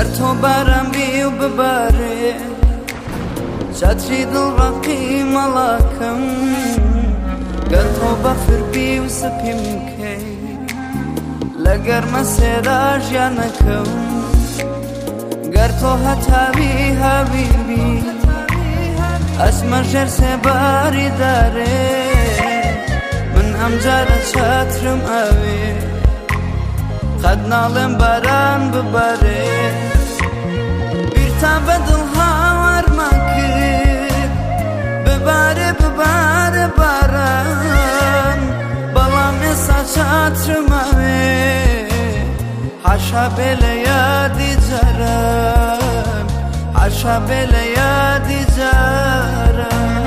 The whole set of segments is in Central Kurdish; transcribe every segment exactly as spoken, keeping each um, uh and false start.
تۆ باران بی و ببارێ چاتری دڵڕەقی مەڵاکەم گەر تۆ بەفر بی و سپیم بکەی لە گەرمە سێرا ژیانەکەم گەر تۆ هەتاوی هاویبی ئەسمە ژێر سێباری دارێ من ئەمجارە چاترم ئەوێ قەت ناڵێم باران ببارێ بیرتا بەدڵ هاوارمان کرد ببارێ ببارێ باران بەڵام ئێستا چاترم ئەوێ حاشا بێ لە یادی جاران حاشا بێ لە یادی جاران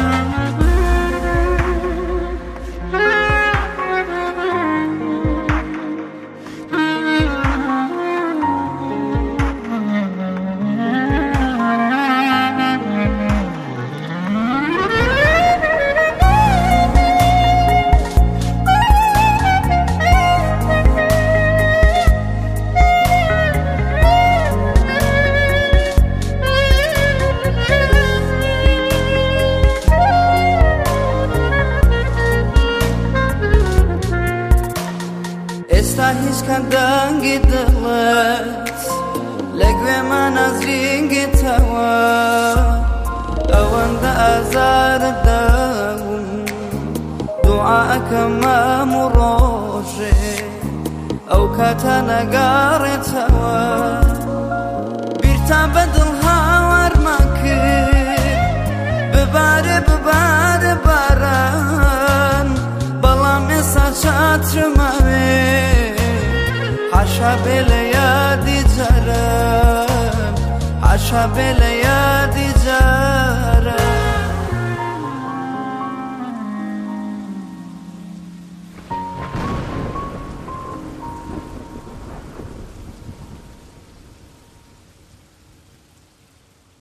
ئێستا هیچ کەندەنگی دڵت لە گوێمە نازرینگێتەوە ئەوەندە ئازارت داوم دوعاکەم مام و ڕۆژێ ئەو کاتە نەگاڕێتەوە بیرتا بەدڵ هاوارمان کرد ببارێ ببارێ باران بەڵام ئێستا چاترم ئەوێ حاشا بێ لە یادی جاران حاشا بێ لە یادی